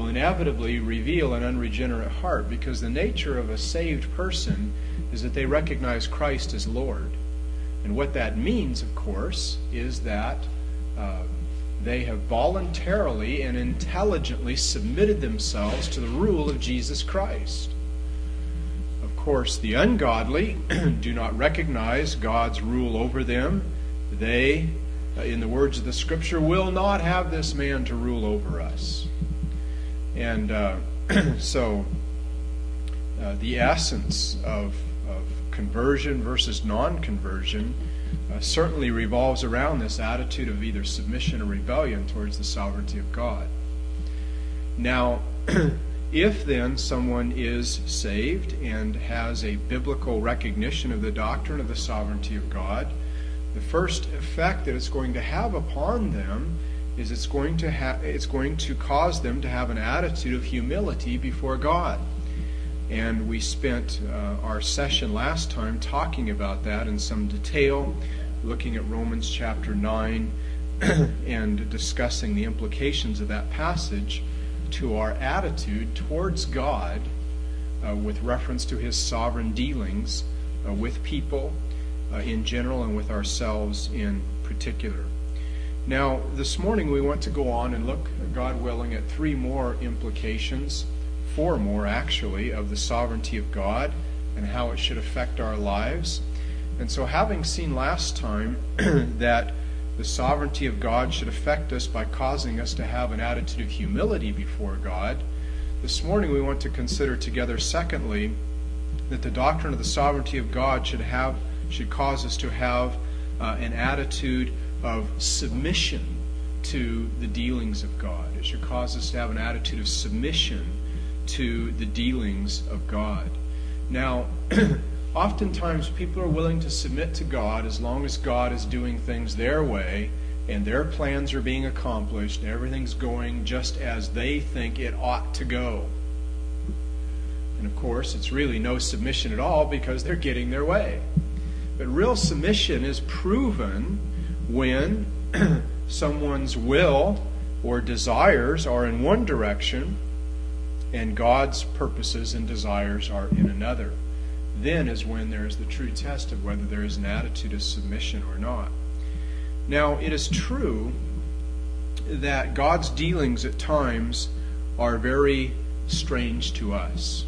inevitably reveal an unregenerate heart, because the nature of a saved person is that they recognize Christ as Lord. And what that means, of course, is that they have voluntarily and intelligently submitted themselves to the rule of Jesus Christ. Of course, the ungodly do not recognize God's rule over them. They, in the words of the Scripture, will not have this man to rule over us. And so the essence of conversion versus non-conversion certainly revolves around this attitude of either submission or rebellion towards the sovereignty of God. Now, if then someone is saved and has a biblical recognition of the doctrine of the sovereignty of God, the first effect that it's going to have upon them is it's going to cause them to have an attitude of humility before God. And we spent our session last time talking about that in some detail, looking at Romans chapter 9 and discussing the implications of that passage to our attitude towards God with reference to His sovereign dealings with people in general and with ourselves in particular. Now, this morning we want to go on and look, God willing, at 3 more implications, 4 more actually, of the sovereignty of God and how it should affect our lives. And so, having seen last time that the sovereignty of God should affect us by causing us to have an attitude of humility before God, this morning we want to consider together, secondly, that the doctrine of the sovereignty of God should cause us to have an attitude of submission to the dealings of God. It should cause us to have an attitude of submission to the dealings of God. Now, oftentimes people are willing to submit to God as long as God is doing things their way and their plans are being accomplished and everything's going just as they think it ought to go. And of course, it's really no submission at all because they're getting their way. But real submission is proven when someone's will or desires are in one direction and God's purposes and desires are in another. Then is when there is the true test of whether there is an attitude of submission or not. Now, it is true that God's dealings at times are very strange to us.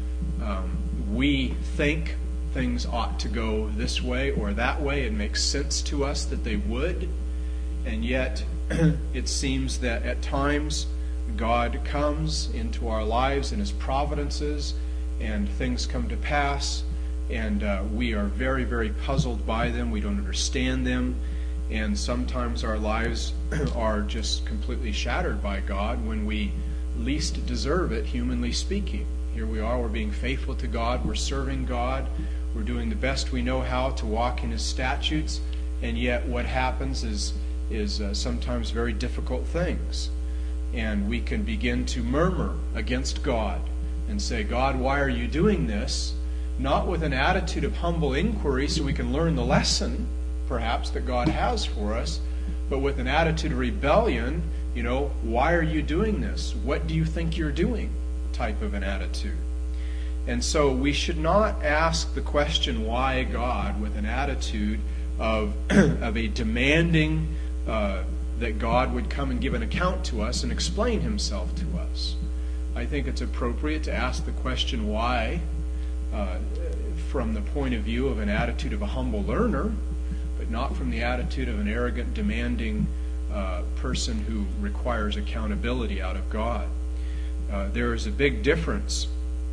We think things ought to go this way or that way. It makes sense to us that they would. And yet, it seems that at times God comes into our lives in His providences and things come to pass and we are very, very puzzled by them. We don't understand them. And sometimes our lives are just completely shattered by God when we least deserve it, humanly speaking. Here we are, we're being faithful to God, we're serving God, we're doing the best we know how to walk in His statutes, and yet what happens is sometimes very difficult things. And we can begin to murmur against God and say, God, why are you doing this? Not with an attitude of humble inquiry so we can learn the lesson, perhaps, that God has for us, but with an attitude of rebellion, why are you doing this? What do you think you're doing? Type of an attitude. And so we should not ask the question, why God, with an attitude of a demanding that God would come and give an account to us and explain Himself to us. I think it's appropriate to ask the question why from the point of view of an attitude of a humble learner, but not from the attitude of an arrogant, demanding person who requires accountability out of God. There is a big difference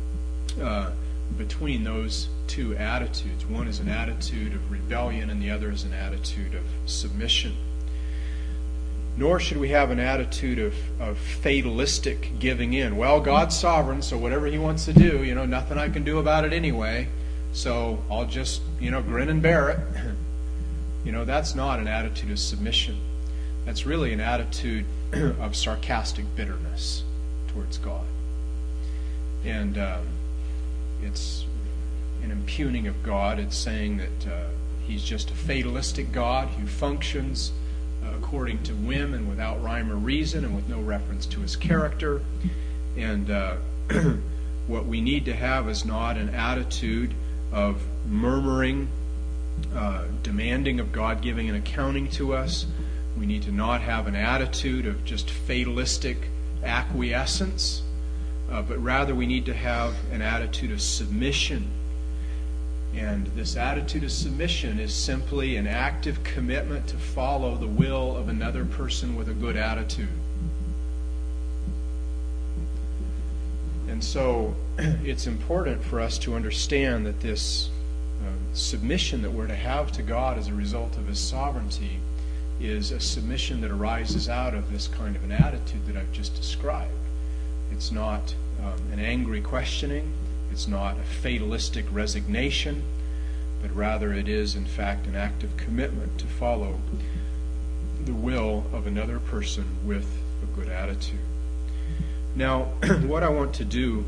between those two attitudes. One is an attitude of rebellion and the other is an attitude of submission. Nor should we have an attitude of fatalistic giving in. Well, God's sovereign, so whatever He wants to do, nothing I can do about it anyway, so I'll just, grin and bear it. That's not an attitude of submission. That's really an attitude of sarcastic bitterness towards God. And it's an impugning of God. It's saying that He's just a fatalistic God who functions according to whim and without rhyme or reason and with no reference to His character. And what we need to have is not an attitude of murmuring, demanding of God giving an accounting to us. We need to not have an attitude of just fatalistic acquiescence, but rather we need to have an attitude of submission. And this attitude of submission is simply an active commitment to follow the will of another person with a good attitude. And so it's important for us to understand that this submission that we're to have to God as a result of His sovereignty is a submission that arises out of this kind of an attitude that I've just described. It's not an angry questioning. It's not a fatalistic resignation, but rather it is, in fact, an active commitment to follow the will of another person with a good attitude. Now, what I want to do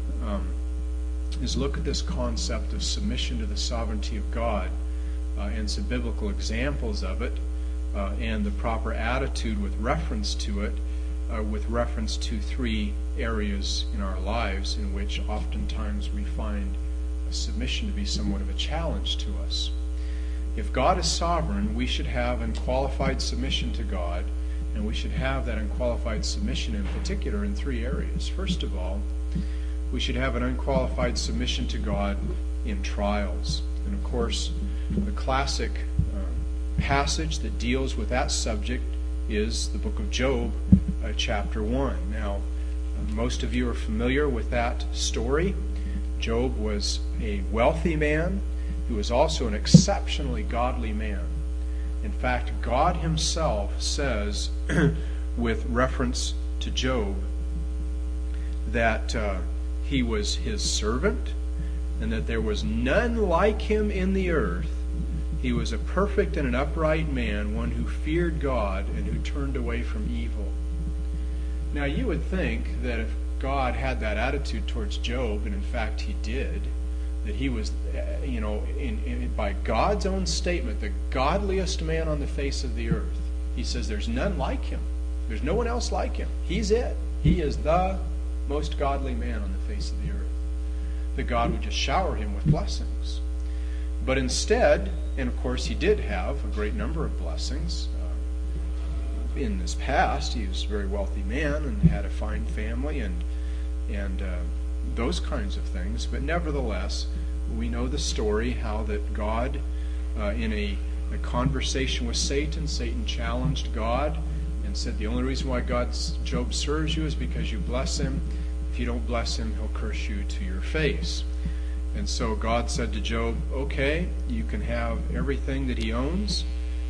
is look at this concept of submission to the sovereignty of God and some biblical examples of it and the proper attitude with reference to it, with reference to three areas in our lives in which oftentimes we find submission to be somewhat of a challenge to us. If God is sovereign, we should have unqualified submission to God, and we should have that unqualified submission in particular in three areas. First of all, we should have an unqualified submission to God in trials. And of course, the classic passage that deals with that subject is the book of Job, chapter 1. Now, most of you are familiar with that story. Job was a wealthy man who was also an exceptionally godly man. In fact, God Himself says, with reference to Job, that he was His servant and that there was none like him in the earth. He was a perfect and an upright man, one who feared God and who turned away from evil. Now, you would think that if God had that attitude towards Job, and in fact He did, that he was, by God's own statement, the godliest man on the face of the earth. He says there's none like him. There's no one else like him. He's it. He is the most godly man on the face of the earth. That God would just shower him with blessings. But instead, and of course He did have a great number of blessings. In his past, he was a very wealthy man and had a fine family and those kinds of things. But nevertheless, we know the story how that God, in a conversation with Satan challenged God and said, the only reason why Job serves you is because you bless him. If you don't bless him, he'll curse you to your face. And so God said to Job, okay, you can have everything that he owns,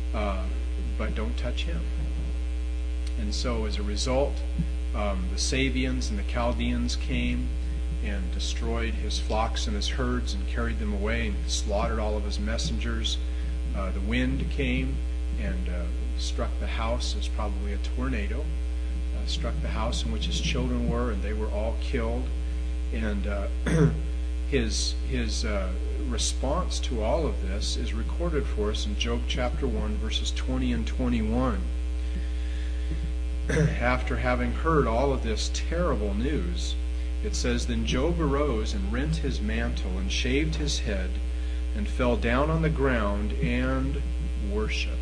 but don't touch him. And so as a result, the Sabians and the Chaldeans came and destroyed his flocks and his herds and carried them away and slaughtered all of his messengers. The wind came and struck the house. It was probably a tornado. Struck the house in which his children were, and they were all killed. And his response to all of this is recorded for us in Job chapter 1, verses 20 and 21. After having heard all of this terrible news, it says, Then Job arose and rent his mantle and shaved his head and fell down on the ground and worshipped.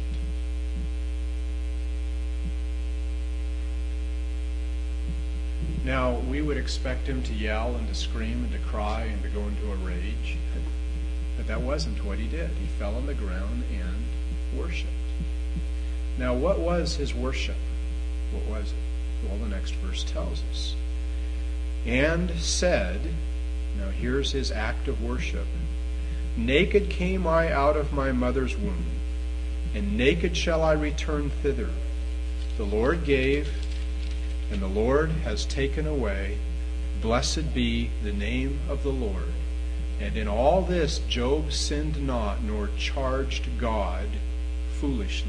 Now, we would expect him to yell and to scream and to cry and to go into a rage, but that wasn't what he did. He fell on the ground and worshipped. Now, what was his worship? What was it? Well, the next verse tells us. And said, now here's his act of worship, Naked came I out of my mother's womb, and naked shall I return thither. The Lord gave, and the Lord has taken away. Blessed be the name of the Lord. And in all this Job sinned not, nor charged God foolishly.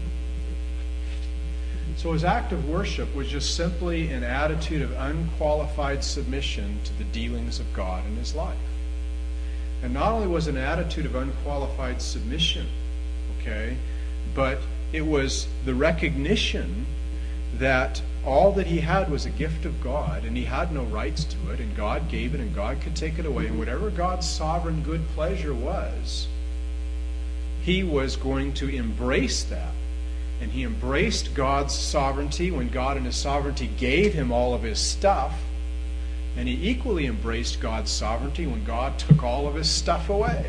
So his act of worship was just simply an attitude of unqualified submission to the dealings of God in his life. And not only was it an attitude of unqualified submission, but it was the recognition that all that he had was a gift of God, and he had no rights to it, and God gave it, and God could take it away. And whatever God's sovereign good pleasure was, he was going to embrace that. And he embraced God's sovereignty when God in his sovereignty gave him all of his stuff. And he equally embraced God's sovereignty when God took all of his stuff away.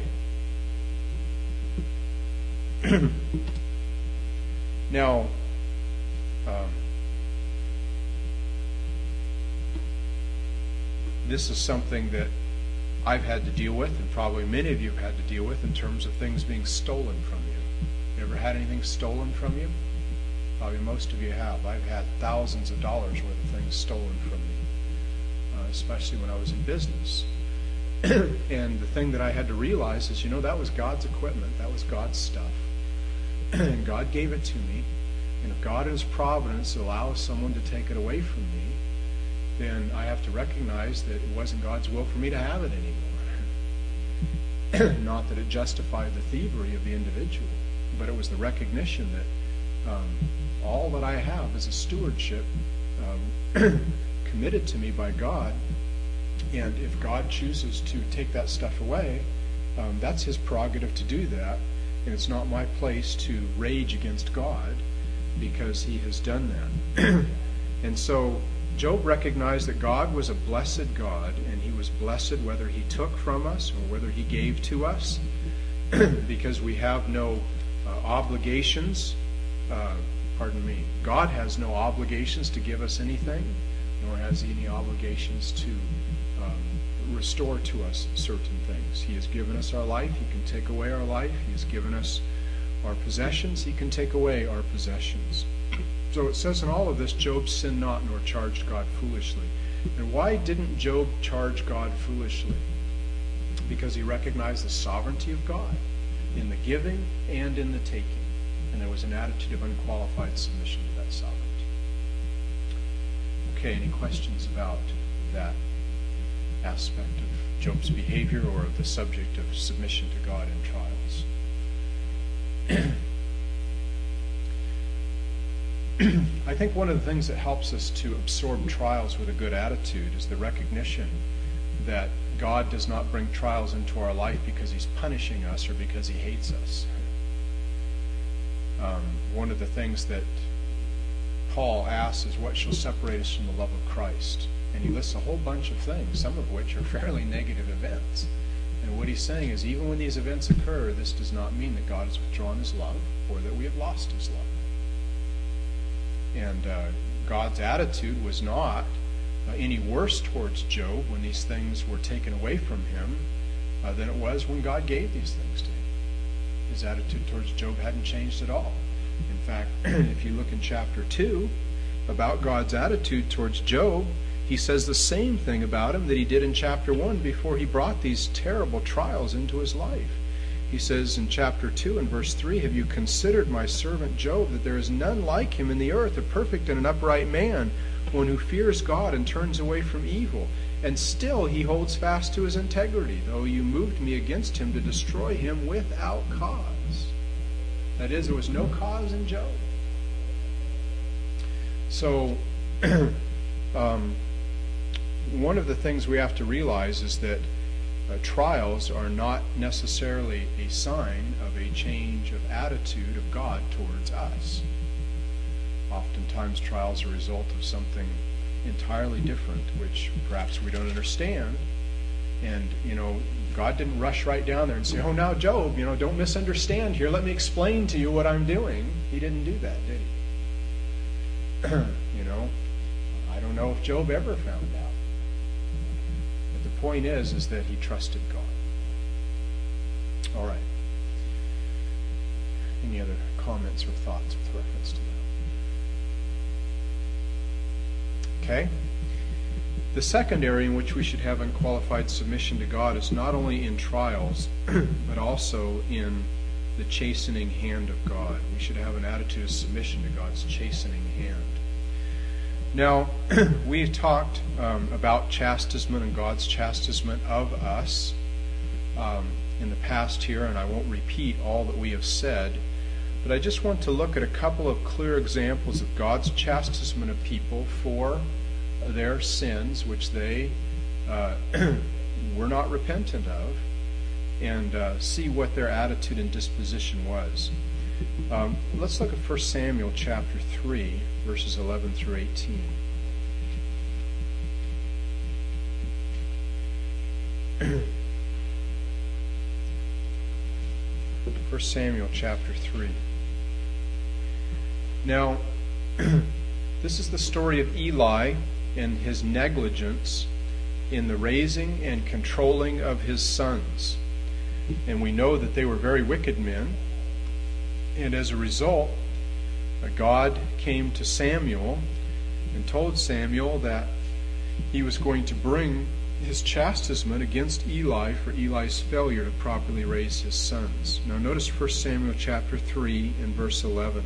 Now, this is something that I've had to deal with, and probably many of you have had to deal with, in terms of things being stolen from you. You ever had anything stolen from you? Probably most of you have. I've had thousands of dollars worth of things stolen from me, especially when I was in business. And the thing that I had to realize is, that was God's equipment. That was God's stuff. And God gave it to me. And if God in his providence allows someone to take it away from me, then I have to recognize that it wasn't God's will for me to have it anymore. Not that it justified the thievery of the individual, but it was the recognition that all that I have is a stewardship committed to me by God. And if God chooses to take that stuff away, that's his prerogative to do that. And it's not my place to rage against God because he has done that. And so Job recognized that God was a blessed God, and he was blessed whether he took from us or whether he gave to us, because we have no obligations. God has no obligations to give us anything, nor has he any obligations to restore to us certain things. He has given us our life. He can take away our life. He has given us our possessions. He can take away our possessions. So it says in all of this, Job sinned not nor charged God foolishly. And why didn't Job charge God foolishly? Because he recognized the sovereignty of God in the giving and in the taking. And there was an attitude of unqualified submission to that sovereignty. Okay, any questions about that aspect of Job's behavior or of the subject of submission to God in trials? I think one of the things that helps us to absorb trials with a good attitude is the recognition that God does not bring trials into our life because he's punishing us or because he hates us. One of the things that Paul asks is, what shall separate us from the love of Christ? And he lists a whole bunch of things, some of which are fairly negative events. And what he's saying is, even when these events occur, this does not mean that God has withdrawn his love or that we have lost his love. And God's attitude was not any worse towards Job when these things were taken away from him than it was when God gave these things to him. His attitude towards Job hadn't changed at all. In fact, if you look in chapter 2 about God's attitude towards Job, he says the same thing about him that he did in chapter 1 before he brought these terrible trials into his life. He says in chapter 2 and verse 3, have you considered my servant Job, that there is none like him in the earth, a perfect and an upright man, one who fears God and turns away from evil? And still he holds fast to his integrity, though you moved me against him to destroy him without cause. That is, there was no cause in Job. So, one of the things we have to realize is that trials are not necessarily a sign of a change of attitude of God towards us. Oftentimes trials are a result of something entirely different, which perhaps we don't understand. And, God didn't rush right down there and say, oh, now, Job, don't misunderstand here. Let me explain to you what I'm doing. He didn't do that, did he? I don't know if Job ever found out. But the point is that he trusted God. All right. Any other comments or thoughts with reference to that? Okay. The second area in which we should have unqualified submission to God is not only in trials, but also in the chastening hand of God. We should have an attitude of submission to God's chastening hand. Now, we've talked about chastisement and God's chastisement of us in the past here, and I won't repeat all that we have said. But I just want to look at a couple of clear examples of God's chastisement of people for their sins, which they were not repentant of, and see what their attitude and disposition was. Let's look at 1 Samuel chapter 3, verses 11 through 18. 1 Samuel chapter 3. Now, this is the story of Eli and his negligence in the raising and controlling of his sons. And we know that they were very wicked men. And as a result, God came to Samuel and told Samuel that he was going to bring his chastisement against Eli for Eli's failure to properly raise his sons. Now notice 1 Samuel chapter 3 and verse 11.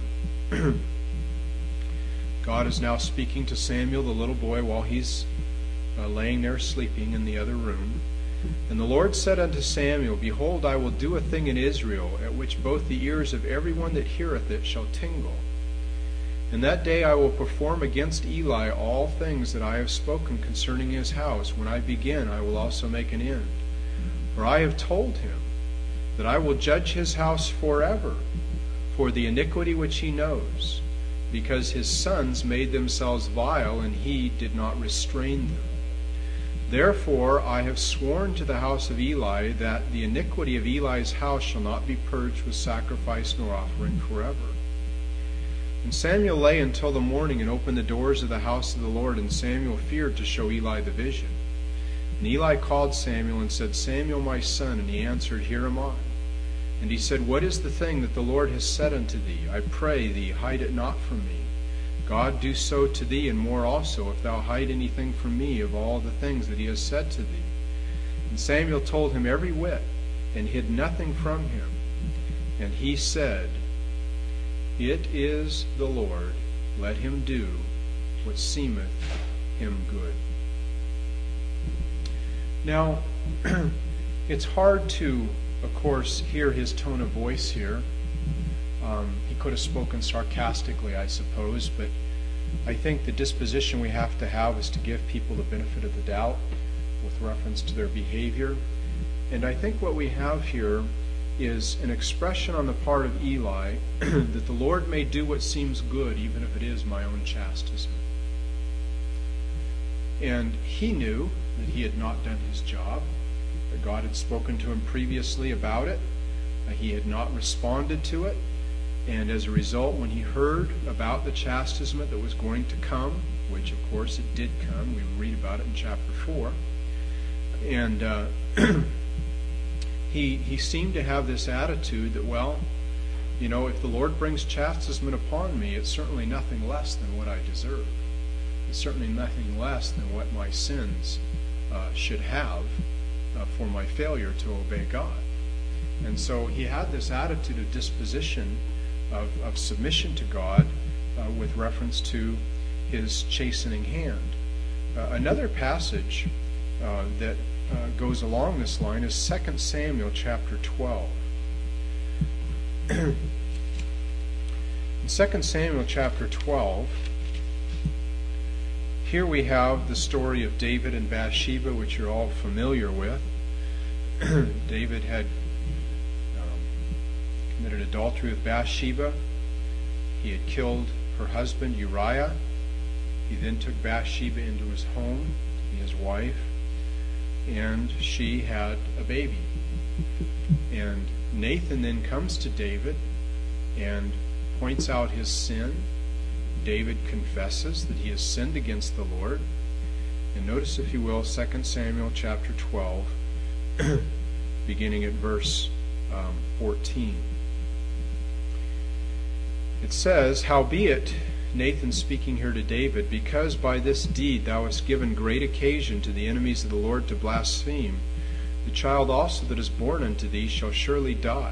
God is now speaking to Samuel, the little boy, while he's laying there sleeping in the other room. And the Lord said unto Samuel, Behold, I will do a thing in Israel, at which both the ears of every one that heareth it shall tingle. And that day I will perform against Eli all things that I have spoken concerning his house. When I begin, I will also make an end. For I have told him that I will judge his house forever for the iniquity which he knows, because his sons made themselves vile, and he did not restrain them. Therefore I have sworn to the house of Eli that the iniquity of Eli's house shall not be purged with sacrifice nor offering forever. And Samuel lay until the morning and opened the doors of the house of the Lord, and Samuel feared to show Eli the vision. And Eli called Samuel and said, Samuel, my son. And he answered, Here am I. And he said, What is the thing that the Lord has said unto thee? I pray thee, hide it not from me. God do so to thee, and more also, if thou hide anything from me of all the things that he has said to thee. And Samuel told him every whit, and hid nothing from him. And he said, It is the Lord, let him do what seemeth him good. Now, it's hard to, of course, hear his tone of voice here. He could have spoken sarcastically, I suppose, but I think the disposition we have to have is to give people the benefit of the doubt with reference to their behavior. And I think what we have here is an expression on the part of Eli that the Lord may do what seems good, even if it is my own chastisement. And he knew that he had not done his job, that God had spoken to him previously about it. He had not responded to it. And as a result, when he heard about the chastisement that was going to come, which of course it did come, we read about it in chapter 4, and he seemed to have this attitude that, well, you know, if the Lord brings chastisement upon me, it's certainly nothing less than what I deserve. It's certainly nothing less than what my sins should have for my failure to obey God. And so he had this attitude of disposition of submission to God with reference to his chastening hand. Another passage that goes along this line is 2 Samuel chapter 12. In 2 Samuel chapter 12, here we have the story of David and Bathsheba, which you're all familiar with. David had committed adultery with Bathsheba. He had killed her husband Uriah. He then took Bathsheba into his home to be his wife, and she had a baby. And Nathan then comes to David and points out his sin. David confesses that he has sinned against the Lord. And notice, if you will, 2 Samuel chapter 12, beginning at verse 14. It says, Howbeit, Nathan speaking here to David, because by this deed thou hast given great occasion to the enemies of the Lord to blaspheme, the child also that is born unto thee shall surely die.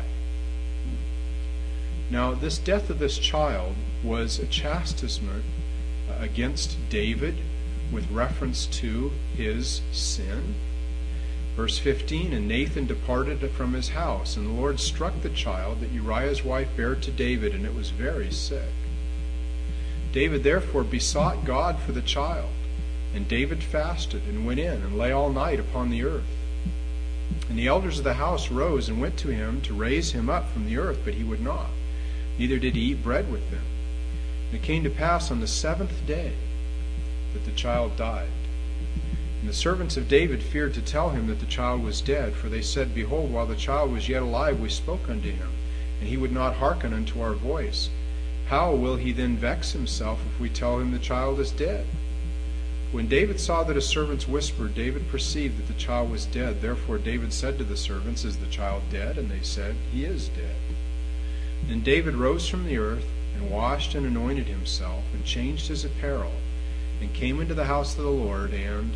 Now, this death of this child was a chastisement against David with reference to his sin. Verse 15, and Nathan departed from his house, and the Lord struck the child that Uriah's wife bare to David, and it was very sick. David therefore besought God for the child, and David fasted, and went in, and lay all night upon the earth. And the elders of the house rose, and went to him to raise him up from the earth, but he would not, neither did he eat bread with them. And it came to pass on the 7th day that the child died. And the servants of David feared to tell him that the child was dead, for they said, Behold, while the child was yet alive, we spoke unto him, and he would not hearken unto our voice. How will he then vex himself if we tell him the child is dead? When David saw that his servants whispered, David perceived that the child was dead. Therefore David said to the servants, Is the child dead? And they said, He is dead. Then David rose from the earth, and washed and anointed himself, and changed his apparel, and came into the house of the Lord, and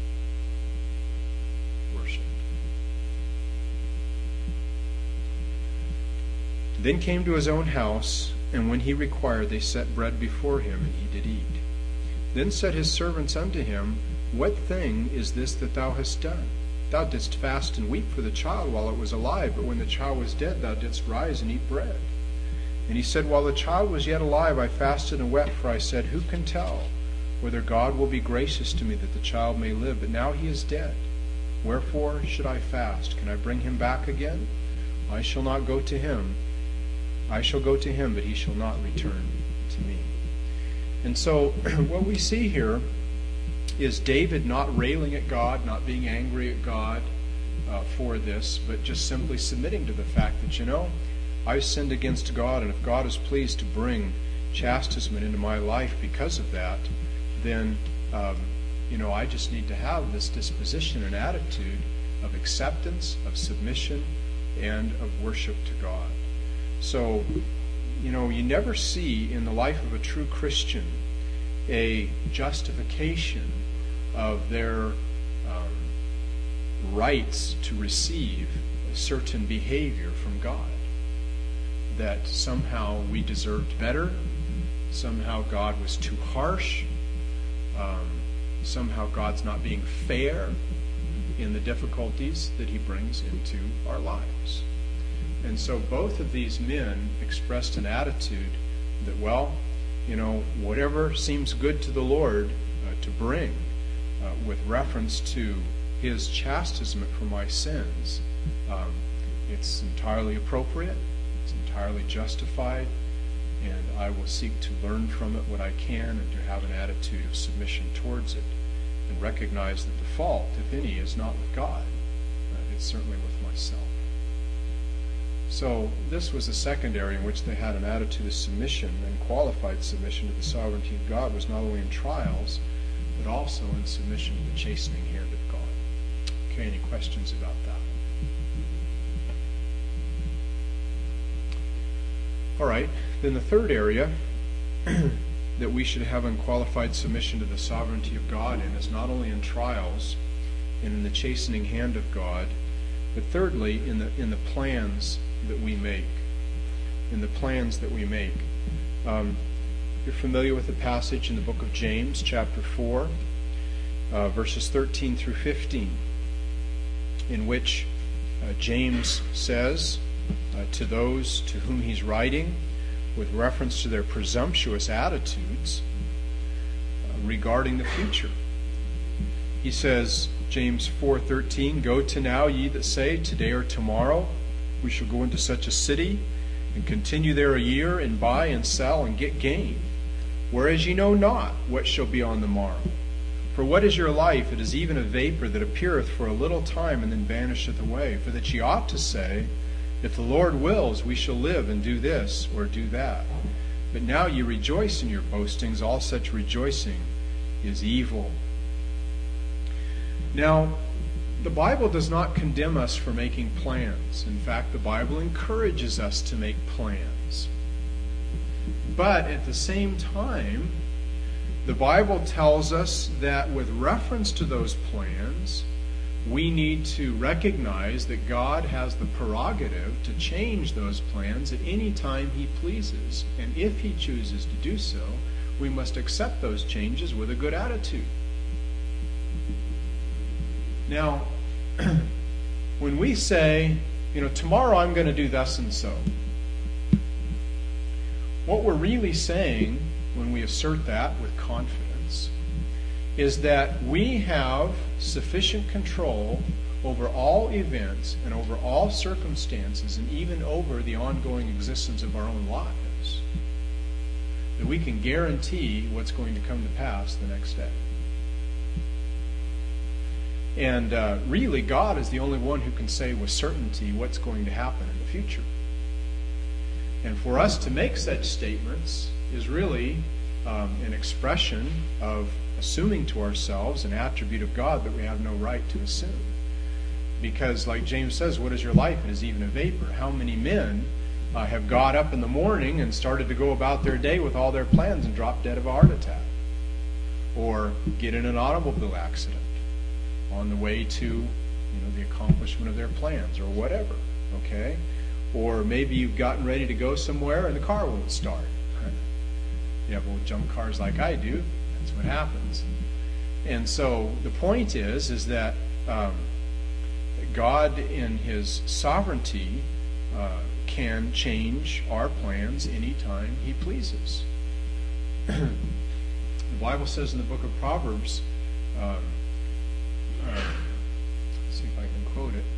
worshipped. Then came to his own house, and when he required, they set bread before him, and he did eat. Then said his servants unto him, What thing is this that thou hast done? Thou didst fast and weep for the child while it was alive, but when the child was dead, thou didst rise and eat bread. And he said, While the child was yet alive, I fasted and wept, for I said, Who can tell whether God will be gracious to me that the child may live? But now he is dead. Wherefore should I fast? Can I bring him back again? I shall not go to him. I shall go to him, but he shall not return to me. And so what we see here is David not railing at God, not being angry at God for this, but just simply submitting to the fact that, I've sinned against God, and if God is pleased to bring chastisement into my life because of that, then, I just need to have this disposition and attitude of acceptance, of submission, and of worship to God. So, you never see in the life of a true Christian a justification of their rights to receive a certain behavior from God. That somehow we deserved better, somehow God was too harsh, somehow God's not being fair in the difficulties that he brings into our lives. And so both of these men expressed an attitude that, whatever seems good to the Lord to bring with reference to his chastisement for my sins, it's entirely appropriate, it's entirely justified, and I will seek to learn from it what I can and to have an attitude of submission towards it and recognize that the fault, if any, is not with God. It's certainly with myself. So this was the second area in which they had an attitude of submission, and qualified submission to the sovereignty of God was not only in trials, but also in submission to the chastening hand of God. Okay, any questions about that? All right, then the third area that we should have unqualified submission to the sovereignty of God in is not only in trials and in the chastening hand of God, but thirdly, in the plans that we make. In the plans that we make. You're familiar with the passage in the book of James, chapter 4, verses 13 through 15, in which James says to those to whom he's writing, with reference to their presumptuous attitudes regarding the future. He says, James 4:13, Go to now, ye that say, Today or tomorrow we shall go into such a city, and continue there a year, and buy and sell, and get gain. Whereas ye know not what shall be on the morrow. For what is your life? It is even a vapor that appeareth for a little time, and then vanisheth away. For that ye ought to say, If the Lord wills, we shall live and do this or do that. But now ye rejoice in your boastings. All such rejoicing is evil. Now, the Bible does not condemn us for making plans. In fact, the Bible encourages us to make plans. But at the same time, the Bible tells us that with reference to those plans, we need to recognize that God has the prerogative to change those plans at any time he pleases. And if he chooses to do so, we must accept those changes with a good attitude. Now, when we say, tomorrow I'm going to do thus and so, what we're really saying when we assert that with confidence is that we have sufficient control over all events and over all circumstances and even over the ongoing existence of our own lives, that we can guarantee what's going to come to pass the next day. And really, God is the only one who can say with certainty what's going to happen in the future. And for us to make such statements is really an expression of assuming to ourselves an attribute of God that we have no right to assume. Because, like James says, what is your life? It is even a vapor. How many men have got up in the morning and started to go about their day with all their plans and dropped dead of a heart attack? Or get in an automobile accident on the way to the accomplishment of their plans or whatever, okay? Or maybe you've gotten ready to go somewhere and the car won't start. You have old junk cars like I do. That's what happens. And so the point is that God in His sovereignty can change our plans anytime He pleases. The Bible says in the book of Proverbs, let's see if I can quote it.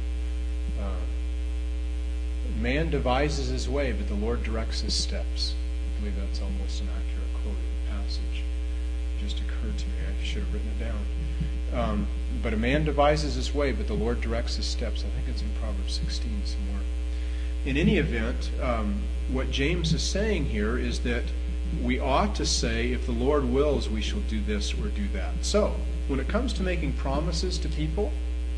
Man devises his way, but the Lord directs his steps. I believe that's almost an accurate quote of the passage. It just occurred to me. I should have written it down. But a man devises his way, but the Lord directs his steps. I think it's in Proverbs 16 somewhere. In any event, what James is saying here is that we ought to say, if the Lord wills, we shall do this or do that. So, when it comes to making promises to people,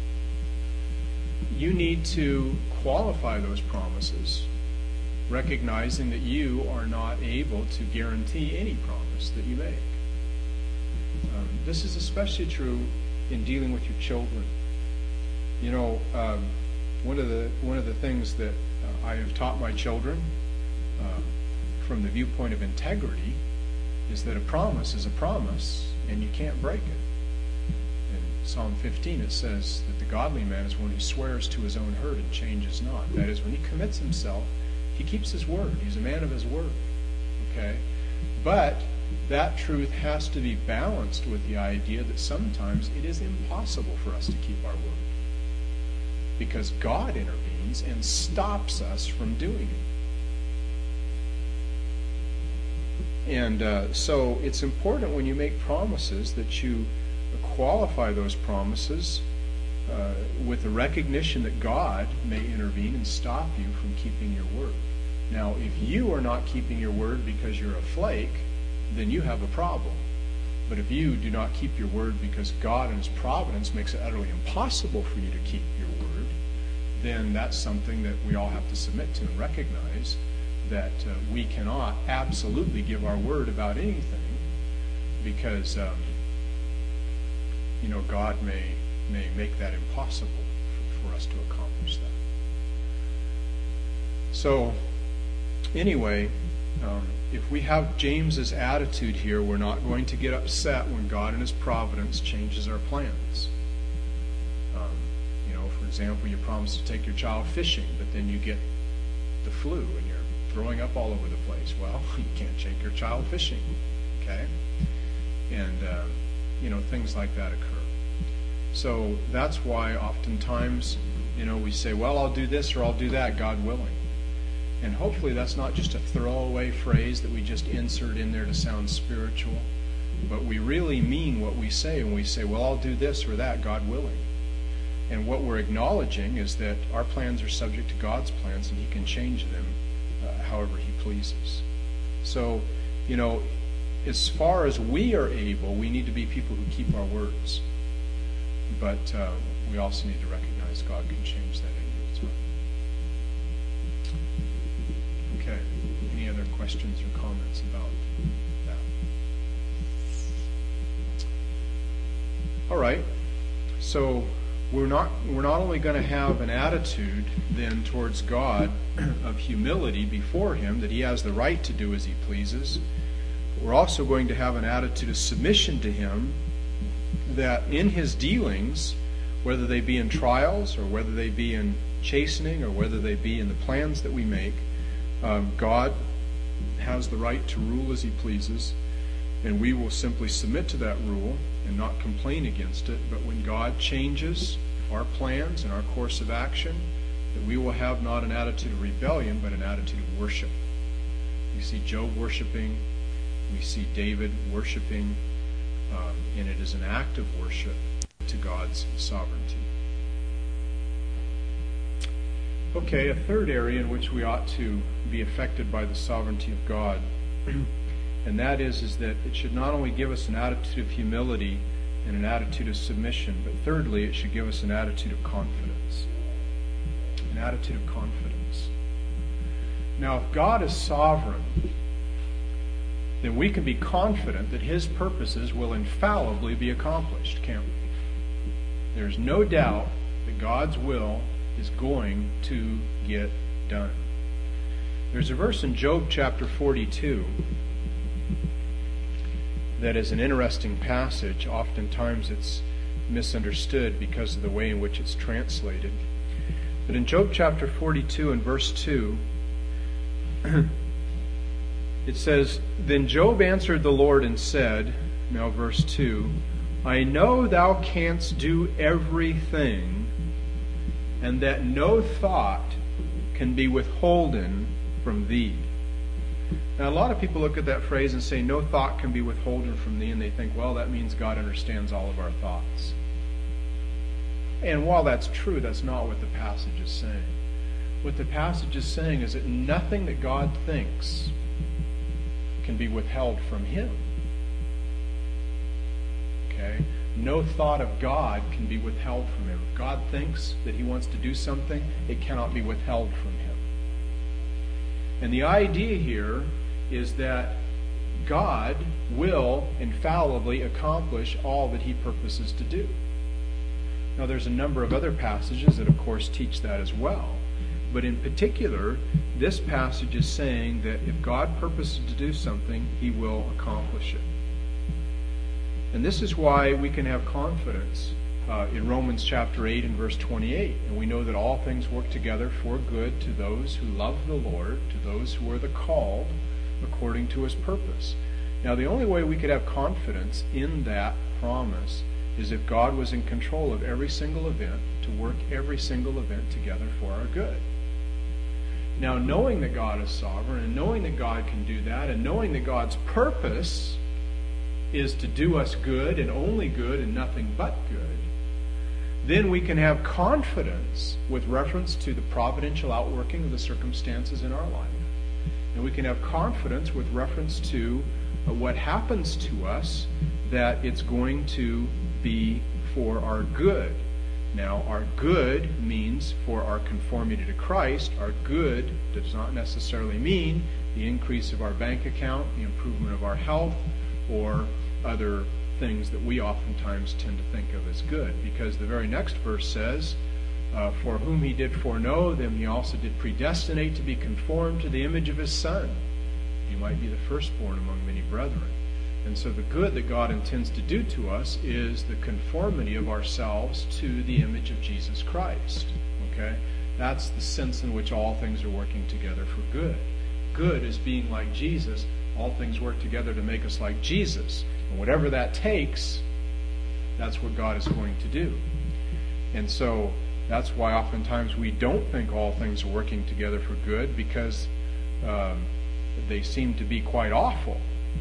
you need to qualify those promises, recognizing that you are not able to guarantee any promise that you make. This is especially true in dealing with your children. One of the things that I have taught my children from the viewpoint of integrity is that a promise is a promise, and you can't break it. Psalm 15, it says that the godly man is one who swears to his own hurt and changes not. That is, when he commits himself, he keeps his word. He's a man of his word. Okay? But that truth has to be balanced with the idea that sometimes it is impossible for us to keep our word, because God intervenes and stops us from doing it. And so it's important when you make promises that you qualify those promises with the recognition that God may intervene and stop you from keeping your word. Now, if you are not keeping your word because you're a flake, then you have a problem. But if you do not keep your word because God in His providence makes it utterly impossible for you to keep your word, then that's something that we all have to submit to and recognize that we cannot absolutely give our word about anything, because God may make that impossible for us to accomplish that. So, anyway, if we have James's attitude here, we're not going to get upset when God in His providence changes our plans. For example, you promise to take your child fishing, but then you get the flu and you're throwing up all over the place. Well, you can't take your child fishing, okay? And things like that occur. So that's why oftentimes, we say, well, I'll do this or I'll do that, God willing. And hopefully that's not just a throwaway phrase that we just insert in there to sound spiritual, but we really mean what we say when we say, well, I'll do this or that, God willing. And what we're acknowledging is that our plans are subject to God's plans, and He can change them however He pleases. So, as far as we are able, we need to be people who keep our words. But we also need to recognize God can change that in you as well. Okay. Any other questions or comments about that? All right. So we're not only going to have an attitude then towards God of humility before Him, that He has the right to do as He pleases, but we're also going to have an attitude of submission to Him, that in His dealings whether they be in trials or whether they be in chastening or whether they be in the plans that we make. God has the right to rule as he pleases, and we will simply submit to that rule and not complain against it. But when God changes our plans and our course of action, that we will have not an attitude of rebellion, but an attitude of worship. We see Job worshiping, we see David worshiping, and it is an act of worship to God's sovereignty. Okay, a third area in which we ought to be affected by the sovereignty of God, and that is that it should not only give us an attitude of humility and an attitude of submission, but thirdly, it should give us an attitude of confidence. An attitude of confidence. Now, if God is sovereign, then we can be confident that his purposes will infallibly be accomplished, can't we? There's no doubt that God's will is going to get done. There's a verse in Job chapter 42 that is an interesting passage. Oftentimes it's misunderstood because of the way in which it's translated. But in Job chapter 42 and verse 2, it says, "Then Job answered the Lord and said," now verse 2, "I know thou canst do everything, and that no thought can be withholden from thee." Now, a lot of people look at that phrase and say, "No thought can be withholden from thee," and they think, well, that means God understands all of our thoughts. And while that's true, that's not what the passage is saying. What the passage is saying is that nothing that God thinks can be withheld from him. Okay? No thought of God can be withheld from him. If God thinks that he wants to do something, it cannot be withheld from him. And the idea here is that God will infallibly accomplish all that he purposes to do. Now, there's a number of other passages that, of course, teach that as well. But in particular, this passage is saying that if God purposes to do something, he will accomplish it. And this is why we can have confidence in Romans chapter 8 and verse 28. And we know that all things work together for good to those who love the Lord, to those who are the called according to his purpose. Now, the only way we could have confidence in that promise is if God was in control of every single event to work every single event together for our good. Now, knowing that God is sovereign and knowing that God can do that and knowing that God's purpose is to do us good and only good and nothing but good, then we can have confidence with reference to the providential outworking of the circumstances in our life. And we can have confidence with reference to what happens to us, that it's going to be for our good. Now, our good means for our conformity to Christ. Our good does not necessarily mean the increase of our bank account, the improvement of our health, or other things that we oftentimes tend to think of as good. Because the very next verse says, "For whom he did foreknow, them he also did predestinate to be conformed to the image of his Son. You might be the firstborn among many brethren." And so the good that God intends to do to us is the conformity of ourselves to the image of Jesus Christ. Okay? That's the sense in which all things are working together for good. Good is being like Jesus. All things work together to make us like Jesus. And whatever that takes, that's what God is going to do. And so that's why oftentimes we don't think all things are working together for good, because they seem to be quite awful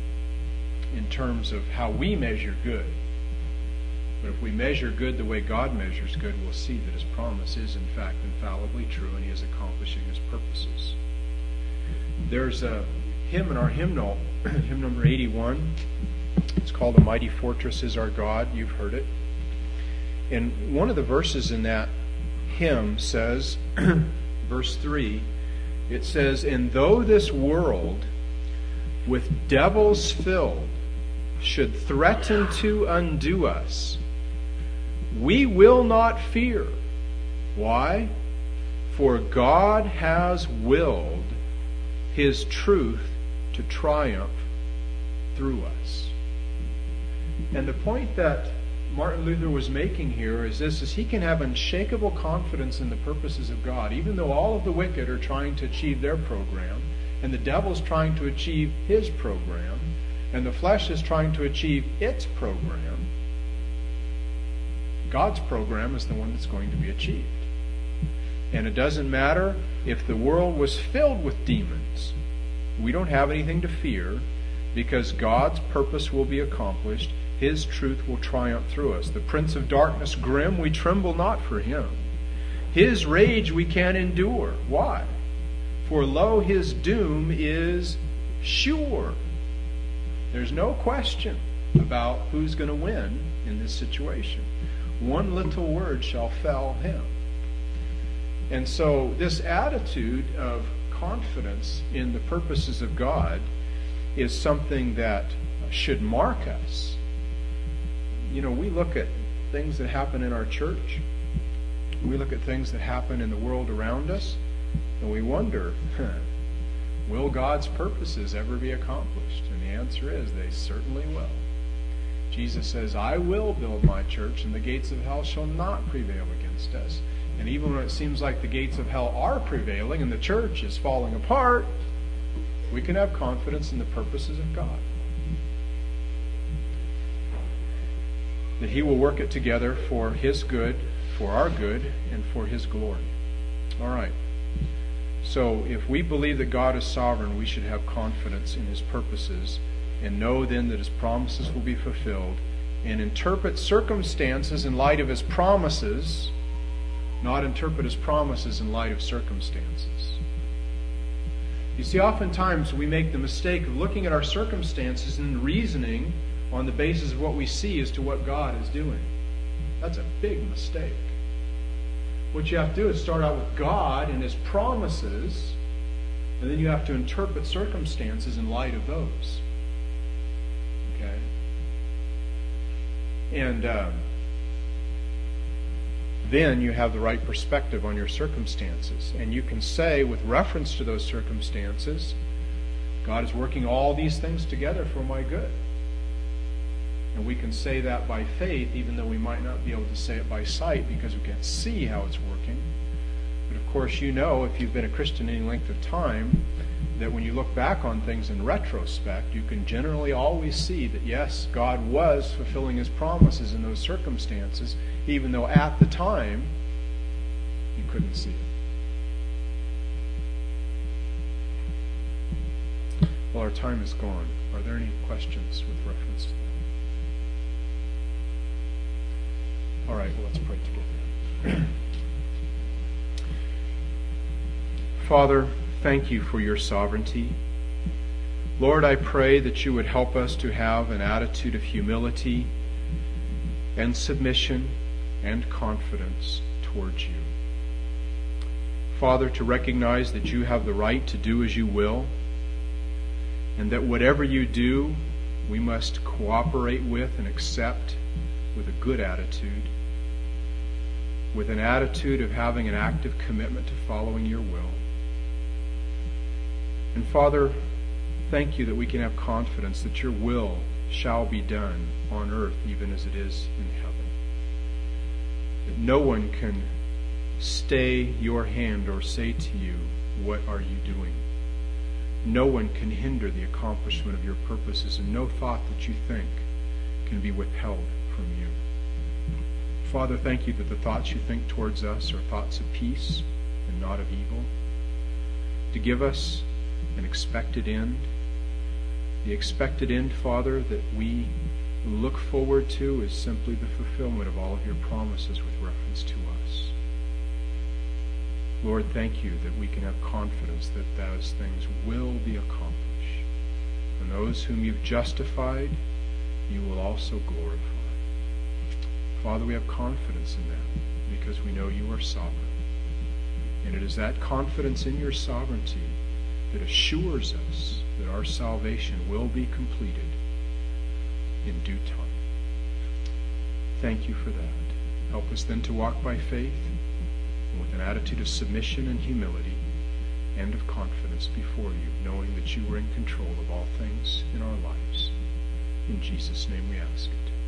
in terms of how we measure good. But if we measure good the way God measures good, we'll see that his promise is in fact infallibly true and he is accomplishing his purposes. There's a hymn in our hymnal, hymn number 81. It's called "A Mighty Fortress Is Our God." You've heard it. And one of the verses in that hymn says, verse 3, it says, "And though this world with devils filled should threaten to undo us, we will not fear." Why? "For God has willed his truth to triumph through us." And the point that Martin Luther was making here is this, is he can have unshakable confidence in the purposes of God, even though all of the wicked are trying to achieve their program, and the devil's trying to achieve his program, and the flesh is trying to achieve its program. God's program is the one that's going to be achieved. And it doesn't matter if the world was filled with demons. We don't have anything to fear, because God's purpose will be accomplished. His truth will triumph through us. The prince of darkness, grim, we tremble not for him. His rage we can endure. Why? For lo, his doom is sure. There's no question about who's going to win in this situation. One little word shall fell him. And so this attitude of confidence in the purposes of God is something that should mark us. You know, we look at things that happen in our church. We look at things that happen in the world around us, and we wonder, will God's purposes ever be accomplished? And the answer is, they certainly will. Jesus says, I will build my church, and the gates of hell shall not prevail against us. And even when it seems like the gates of hell are prevailing and the church is falling apart, we can have confidence in the purposes of God. That He will work it together for His good, for our good, and for His glory. All right. So if we believe that God is sovereign, we should have confidence in His purposes and know then that His promises will be fulfilled, and interpret circumstances in light of His promises, not interpret His promises in light of circumstances. You see, oftentimes we make the mistake of looking at our circumstances and reasoning on the basis of what we see as to what God is doing. That's a big mistake. What you have to do is start out with God and His promises, and then you have to interpret circumstances in light of those. Okay? And then you have the right perspective on your circumstances. And you can say, with reference to those circumstances, God is working all these things together for my good. And we can say that by faith, even though we might not be able to say it by sight because we can't see how it's working. But of course, you know, if you've been a Christian any length of time, that when you look back on things in retrospect, you can generally always see that, yes, God was fulfilling His promises in those circumstances, even though at the time you couldn't see it. Well, our time is gone. Are there any questions with reference to that? All right, well, let's pray together. Father, thank You for Your sovereignty. Lord, I pray that You would help us to have an attitude of humility and submission and confidence towards You. Father, to recognize that You have the right to do as You will, and that whatever You do, we must cooperate with and accept with a good attitude, with an attitude of having an active commitment to following Your will. And Father, thank You that we can have confidence that Your will shall be done on earth even as it is in heaven. That no one can stay Your hand or say to You, what are You doing? No one can hinder the accomplishment of Your purposes, and no thought that You think can be withheld from You. Father, thank You that the thoughts You think towards us are thoughts of peace and not of evil, to give us an expected end. The expected end, Father, that we look forward to is simply the fulfillment of all of Your promises with reference to us. Lord, thank You that we can have confidence that those things will be accomplished. And those whom You've justified, You will also glorify. Father, we have confidence in that because we know You are sovereign. And it is that confidence in Your sovereignty that assures us that our salvation will be completed in due time. Thank You for that. Help us then to walk by faith and with an attitude of submission and humility and of confidence before You, knowing that You are in control of all things in our lives. In Jesus' name we ask it.